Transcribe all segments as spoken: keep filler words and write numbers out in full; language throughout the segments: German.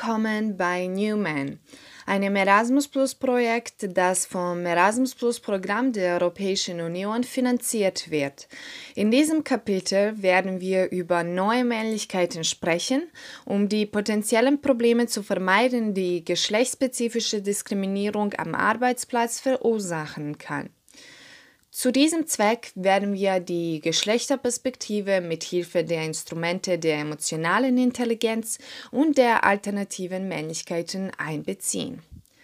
willkommen bei New Man, einem Erasmus-Plus-Projekt, das vom Erasmus-Plus-Programm der Europäischen Union finanziert wird. In diesem Kapitel werden wir über neue Männlichkeiten sprechen, um die potenziellen Probleme zu vermeiden, die geschlechtsspezifische Diskriminierung am Arbeitsplatz verursachen kann. Zu diesem Zweck werden wir die Geschlechterperspektive mit Hilfe der Instrumente der emotionalen Intelligenz und der alternativen Männlichkeiten einbeziehen.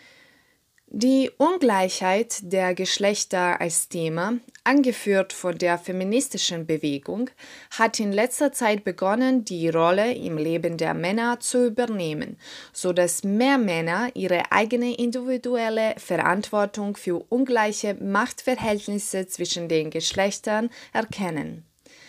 Die Ungleichheit der Geschlechter als Thema, angeführt von der feministischen Bewegung, hat in letzter Zeit begonnen, die Rolle im Leben der Männer zu übernehmen, sodass mehr Männer ihre eigene individuelle Verantwortung für ungleiche Machtverhältnisse zwischen den Geschlechtern erkennen.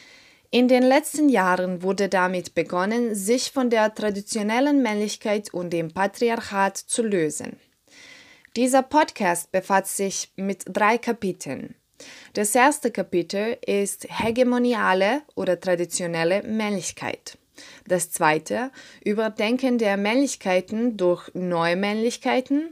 In den letzten Jahren wurde damit begonnen, sich von der traditionellen Männlichkeit und dem Patriarchat zu lösen. Dieser Podcast befasst sich mit drei Kapiteln. Das erste Kapitel ist hegemoniale oder traditionelle Männlichkeit. Das zweite, Überdenken der Männlichkeiten durch neue Männlichkeiten.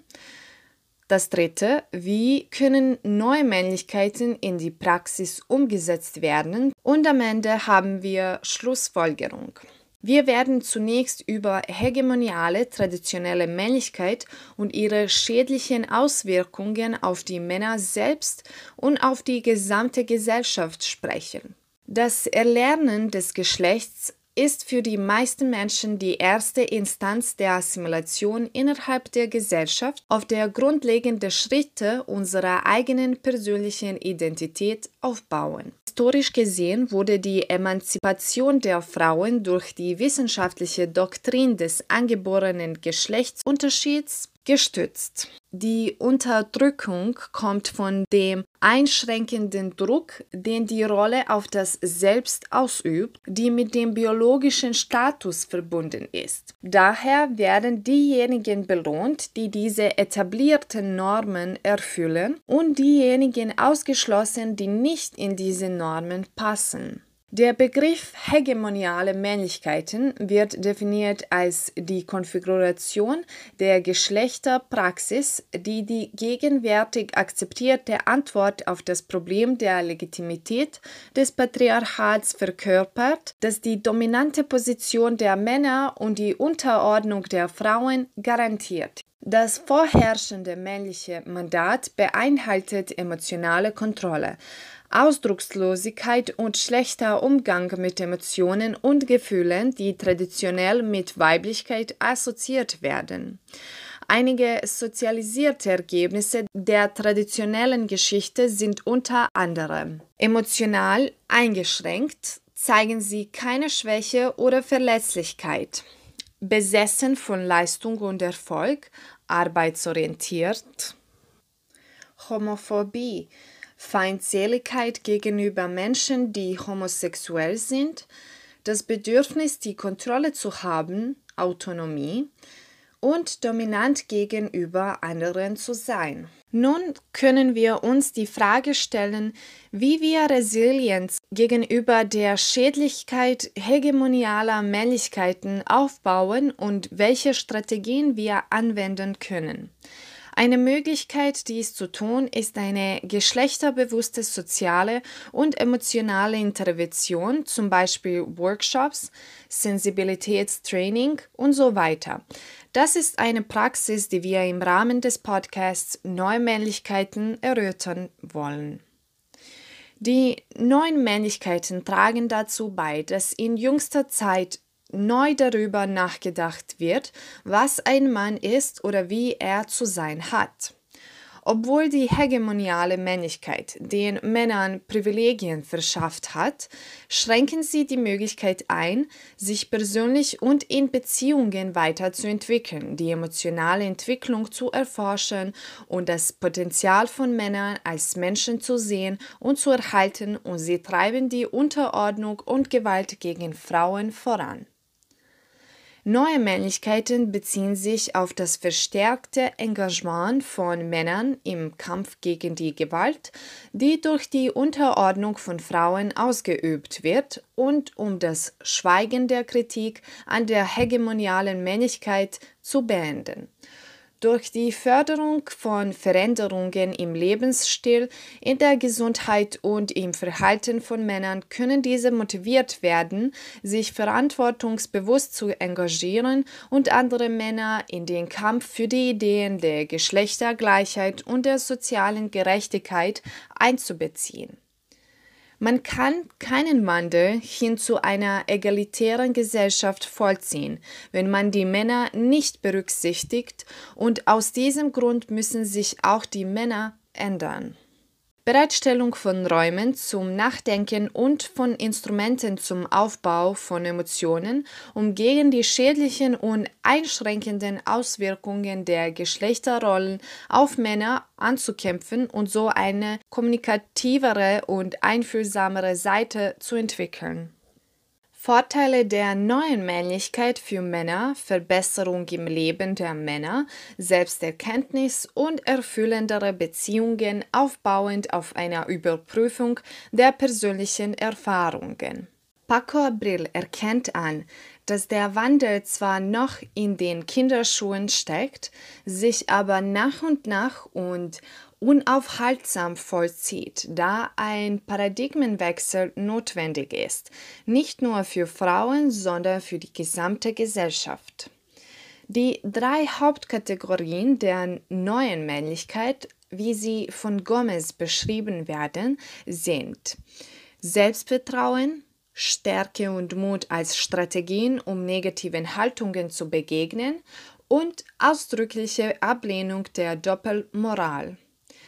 Das dritte, wie können neue Männlichkeiten in die Praxis umgesetzt werden? Und am Ende haben wir Schlussfolgerung. Wir werden zunächst über hegemoniale, traditionelle Männlichkeit und ihre schädlichen Auswirkungen auf die Männer selbst und auf die gesamte Gesellschaft sprechen. Das Erlernen des Geschlechts ist für die meisten Menschen die erste Instanz der Assimilation innerhalb der Gesellschaft, auf der grundlegende Schritte unserer eigenen persönlichen Identität aufbauen. Historisch gesehen wurde die Emanzipation der Frauen durch die wissenschaftliche Doktrin des angeborenen Geschlechtsunterschieds gestützt. Die Unterdrückung kommt von dem einschränkenden Druck, den die Rolle auf das Selbst ausübt, die mit dem biologischen Status verbunden ist. Daher werden diejenigen belohnt, die diese etablierten Normen erfüllen, und diejenigen ausgeschlossen, die nicht in diese Normen passen. Der Begriff hegemoniale Männlichkeiten wird definiert als die Konfiguration der Geschlechterpraxis, die die gegenwärtig akzeptierte Antwort auf das Problem der Legitimität des Patriarchats verkörpert, das die dominante Position der Männer und die Unterordnung der Frauen garantiert. Das vorherrschende männliche Mandat beinhaltet emotionale Kontrolle, Ausdruckslosigkeit und schlechter Umgang mit Emotionen und Gefühlen, die traditionell mit Weiblichkeit assoziiert werden. Einige sozialisierte Ergebnisse der traditionellen Geschichte sind unter anderem: emotional eingeschränkt, zeigen sie keine Schwäche oder Verletzlichkeit, besessen von Leistung und Erfolg, arbeitsorientiert, Homophobie, Feindseligkeit gegenüber Menschen, die homosexuell sind, das Bedürfnis, die Kontrolle zu haben, Autonomie und dominant gegenüber anderen zu sein. Nun können wir uns die Frage stellen, wie wir Resilienz gegenüber der Schädlichkeit hegemonialer Männlichkeiten aufbauen und welche Strategien wir anwenden können. Eine Möglichkeit, dies zu tun, ist eine geschlechterbewusste soziale und emotionale Intervention, zum Beispiel Workshops, Sensibilitätstraining und so weiter. Das ist eine Praxis, die wir im Rahmen des Podcasts Neue Männlichkeiten erörtern wollen. Die neuen Männlichkeiten tragen dazu bei, dass in jüngster Zeit neu darüber nachgedacht wird, was ein Mann ist oder wie er zu sein hat. Obwohl die hegemoniale Männlichkeit den Männern Privilegien verschafft hat, schränken sie die Möglichkeit ein, sich persönlich und in Beziehungen weiterzuentwickeln, die emotionale Entwicklung zu erforschen und das Potenzial von Männern als Menschen zu sehen und zu erhalten, und sie treiben die Unterordnung und Gewalt gegen Frauen voran. Neue Männlichkeiten beziehen sich auf das verstärkte Engagement von Männern im Kampf gegen die Gewalt, die durch die Unterordnung von Frauen ausgeübt wird, und um das Schweigen der Kritik an der hegemonialen Männlichkeit zu beenden. Durch die Förderung von Veränderungen im Lebensstil, in der Gesundheit und im Verhalten von Männern können diese motiviert werden, sich verantwortungsbewusst zu engagieren und andere Männer in den Kampf für die Ideen der Geschlechtergleichheit und der sozialen Gerechtigkeit einzubeziehen. Man kann keinen Wandel hin zu einer egalitären Gesellschaft vollziehen, wenn man die Männer nicht berücksichtigt, und aus diesem Grund müssen sich auch die Männer ändern. Bereitstellung von Räumen zum Nachdenken und von Instrumenten zum Aufbau von Emotionen, um gegen die schädlichen und einschränkenden Auswirkungen der Geschlechterrollen auf Männer anzukämpfen und so eine kommunikativere und einfühlsamere Seite zu entwickeln. Vorteile der neuen Männlichkeit für Männer: Verbesserung im Leben der Männer, Selbsterkenntnis und erfüllendere Beziehungen aufbauend auf einer Überprüfung der persönlichen Erfahrungen. Paco Abril erkennt an, dass der Wandel zwar noch in den Kinderschuhen steckt, sich aber nach und nach und unaufhaltsam vollzieht, da ein Paradigmenwechsel notwendig ist, nicht nur für Frauen, sondern für die gesamte Gesellschaft. Die drei Hauptkategorien der neuen Männlichkeit, wie sie von Gomez beschrieben werden, sind Selbstvertrauen, Stärke und Mut als Strategien, um negativen Haltungen zu begegnen, und ausdrückliche Ablehnung der Doppelmoral.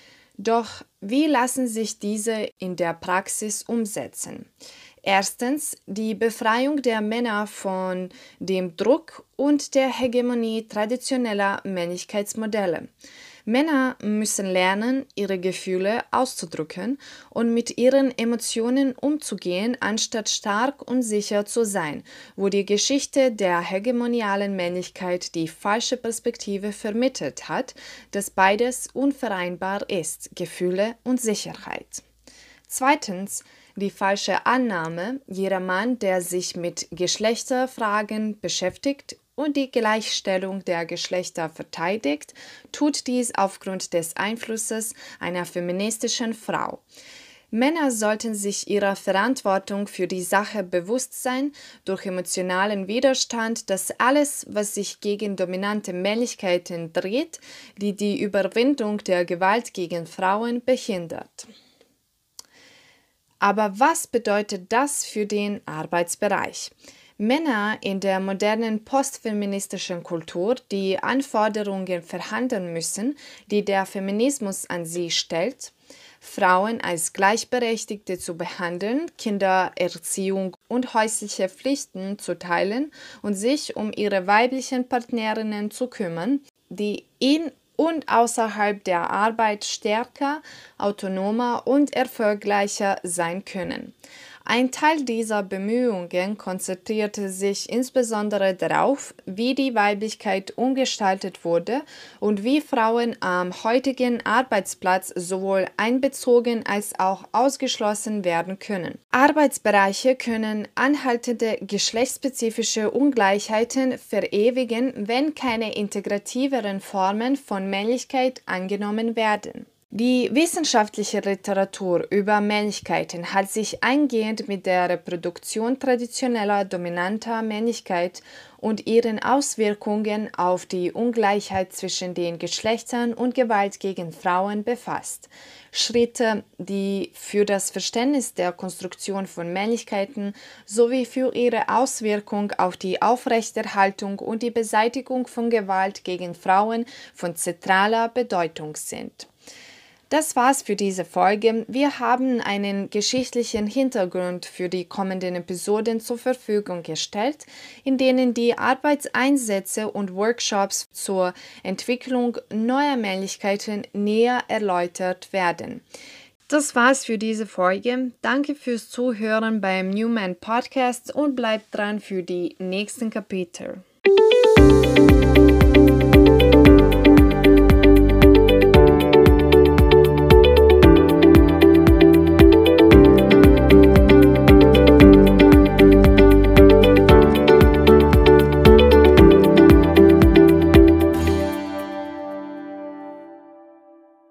Doch wie lassen sich diese in der Praxis umsetzen? Erstens, die Befreiung der Männer von dem Druck und der Hegemonie traditioneller Männlichkeitsmodelle. Männer müssen lernen, ihre Gefühle auszudrücken und mit ihren Emotionen umzugehen, anstatt stark und sicher zu sein, wo die Geschichte der hegemonialen Männlichkeit die falsche Perspektive vermittelt hat, dass beides unvereinbar ist, Gefühle und Sicherheit. Zweitens, die falsche Annahme, jeder Mann, der sich mit Geschlechterfragen beschäftigt und die Gleichstellung der Geschlechter verteidigt, tut dies aufgrund des Einflusses einer feministischen Frau. Männer sollten sich ihrer Verantwortung für die Sache bewusst sein, durch emotionalen Widerstand, dass alles, was sich gegen dominante Männlichkeiten dreht, die die Überwindung der Gewalt gegen Frauen behindert. Aber was bedeutet das für den Arbeitsbereich? Männer in der modernen postfeministischen Kultur, die Anforderungen verhandeln müssen, die der Feminismus an sie stellt, Frauen als Gleichberechtigte zu behandeln, Kindererziehung und häusliche Pflichten zu teilen und sich um ihre weiblichen Partnerinnen zu kümmern, die in und außerhalb der Arbeit stärker, autonomer und erfolgreicher sein können. Ein Teil dieser Bemühungen konzentrierte sich insbesondere darauf, wie die Weiblichkeit umgestaltet wurde und wie Frauen am heutigen Arbeitsplatz sowohl einbezogen als auch ausgeschlossen werden können. Arbeitsbereiche können anhaltende geschlechtsspezifische Ungleichheiten verewigen, wenn keine integrativeren Formen von Männlichkeit angenommen werden. Die wissenschaftliche Literatur über Männlichkeiten hat sich eingehend mit der Reproduktion traditioneller dominanter Männlichkeit und ihren Auswirkungen auf die Ungleichheit zwischen den Geschlechtern und Gewalt gegen Frauen befasst. Schritte, die für das Verständnis der Konstruktion von Männlichkeiten sowie für ihre Auswirkung auf die Aufrechterhaltung und die Beseitigung von Gewalt gegen Frauen von zentraler Bedeutung sind. Das war's für diese Folge. Wir haben einen geschichtlichen Hintergrund für die kommenden Episoden zur Verfügung gestellt, in denen die Arbeitseinsätze und Workshops zur Entwicklung neuer Männlichkeiten näher erläutert werden. Das war's für diese Folge. Danke fürs Zuhören beim New Man Podcast und bleibt dran für die nächsten Kapitel.